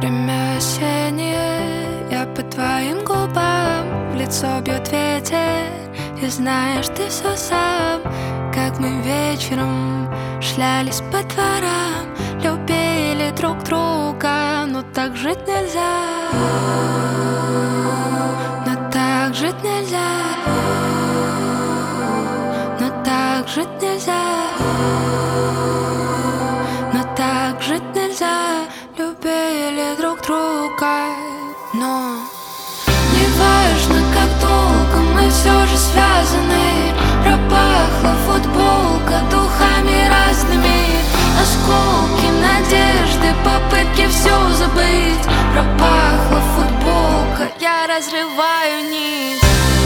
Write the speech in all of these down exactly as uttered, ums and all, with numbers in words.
Время осеннее, я по твоим губам, в лицо бьет ветер, и знаешь ты все сам. Как мы вечером шлялись по дворам, любили друг друга, но так жить нельзя. Но так жить нельзя. Но так жить нельзя. Но так жить нельзя. Любили друг друга, но не важно, как долго мы все же связаны. Пропахла футболка духами разными, осколки надежды, попытки все забыть. Пропахла футболка, я разрываю нить.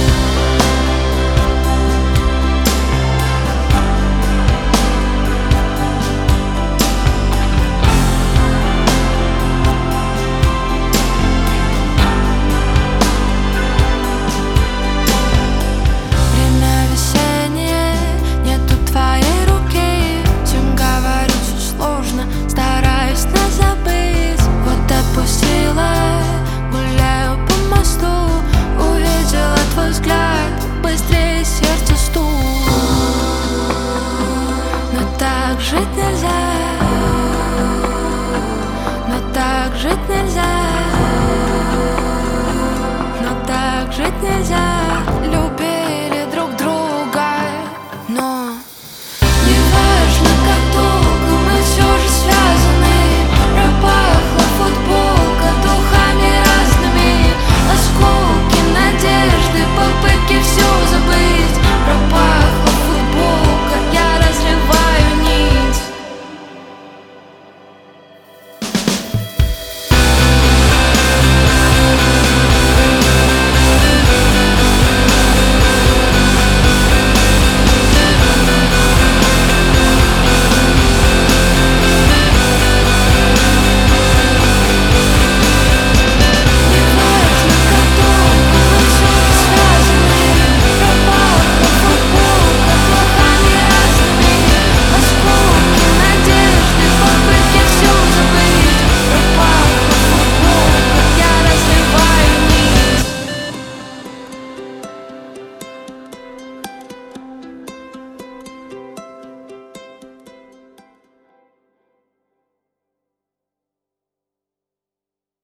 Жить нельзя, но так жить нельзя, но так жить нельзя.